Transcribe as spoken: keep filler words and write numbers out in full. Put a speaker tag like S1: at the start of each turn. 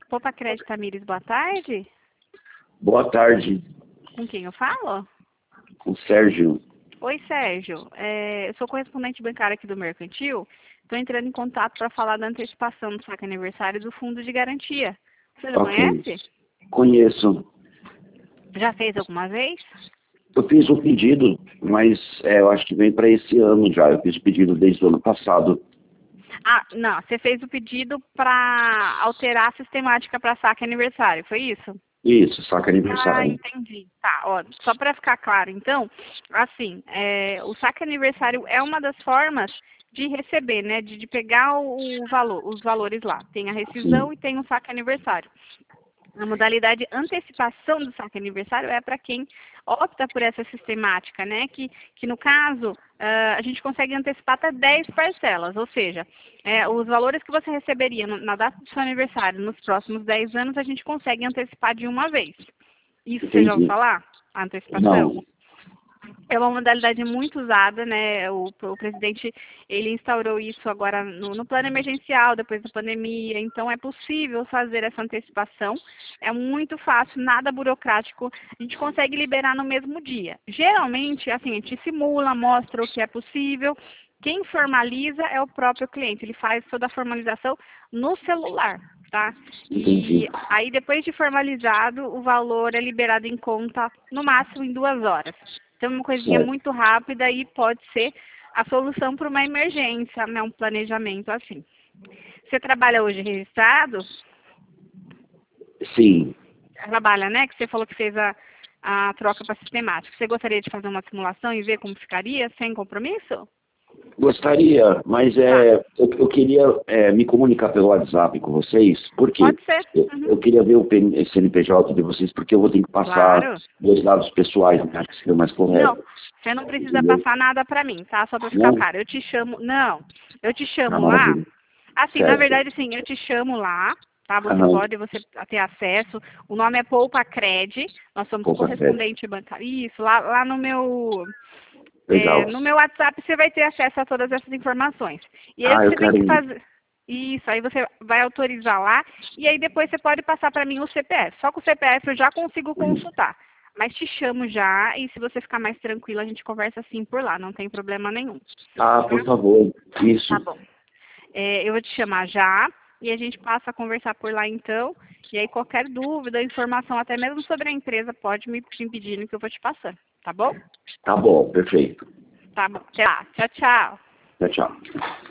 S1: Poupa Crédito Tamires, boa tarde.
S2: Boa tarde,
S1: Com quem eu falo?
S2: com o Sérgio.
S1: Oi, Sérgio. É, eu sou correspondente bancário aqui do Mercantil. Estou entrando em contato para falar da antecipação do saque aniversário do Fundo de Garantia. Você já
S2: Ok.
S1: conhece?
S2: Conheço.
S1: Já fez alguma vez?
S2: Eu fiz um pedido, mas é, eu acho que vem para esse ano já. Eu fiz o pedido desde o ano passado.
S1: Ah, não. Você fez o pedido para alterar a sistemática para saque aniversário, foi isso?
S2: Isso, saque
S1: Ah,
S2: aniversário.
S1: entendi. Tá, ó, só para ficar claro, então, assim, é, o saque aniversário é uma das formas de receber, né, de, de pegar o, o valor, os valores lá. Tem a rescisão
S2: Sim,
S1: e tem o saque aniversário. A modalidade antecipação do saque aniversário é para quem opta por essa sistemática, né? Que, que no caso, uh, a gente consegue antecipar até dez parcelas, ou seja, é, os valores que você receberia no, na data do seu aniversário nos próximos dez anos, a gente consegue antecipar de uma vez. Isso você já ouviu
S2: entendi.
S1: falar? A antecipação?
S2: Não,
S1: É uma modalidade muito usada, né? O, o presidente, ele instaurou isso agora no, no plano emergencial, depois da pandemia. Então, é possível fazer essa antecipação. É muito fácil, nada burocrático. A gente consegue liberar no mesmo dia. Geralmente, assim, a gente simula, mostra o que é possível. Quem formaliza é o próprio cliente. Ele faz toda a formalização no celular, tá?
S2: entendi.
S1: E aí, depois de formalizado, o valor é liberado em conta no máximo em duas horas. Então, é uma coisinha
S2: Certo.
S1: muito rápida e pode ser a solução para uma emergência, né? Um planejamento assim. Você trabalha hoje registrado?
S2: Sim,
S1: Trabalha, né? Que você falou que fez a, a troca para sistemática. Você gostaria de fazer uma simulação e ver como ficaria sem compromisso?
S2: gostaria, mas
S1: Tá,
S2: é, eu, eu queria é, me comunicar pelo WhatsApp com vocês, porque
S1: pode ser.
S2: eu,
S1: Uhum.
S2: eu queria ver o P- C N P J de vocês, porque eu vou ter que passar
S1: Claro.
S2: meus dados pessoais, né? Acho que seria mais
S1: Não,
S2: correto.
S1: você não precisa
S2: Entendeu?
S1: passar nada para mim, tá? Só para ficar
S2: Não?
S1: claro. Eu te chamo, não, eu te
S2: Ah,
S1: chamo lá.
S2: maravilha.
S1: Assim, na
S2: Certo.
S1: verdade, sim, eu te chamo lá, tá? Você
S2: Aham.
S1: pode, você ter acesso. O nome é Poupa Cred. Nós somos
S2: Pouca fé.
S1: correspondente bancário. Isso, lá, lá no meu é,
S2: Legal.
S1: no meu WhatsApp você vai ter acesso a todas essas informações. E aí o
S2: Ah,
S1: que
S2: eu
S1: você tem
S2: quero
S1: que
S2: ir.
S1: fazer? Isso, aí você vai autorizar lá e aí depois você pode passar para mim o C P F. Só com o C P F eu já consigo consultar. Mas te chamo já e se você ficar mais tranquilo, a gente conversa assim por lá, não tem problema nenhum.
S2: Ah, por favor.
S1: Tá
S2: Isso.
S1: bom. É, eu vou te chamar já e a gente passa a conversar por lá então. E aí qualquer dúvida, informação, até mesmo sobre a empresa, pode me me pedindo que eu vou te passando. Tá bom?
S2: Tá bom, perfeito.
S1: Tá bom. Tchau, tchau, tchau.
S2: Tchau, tchau.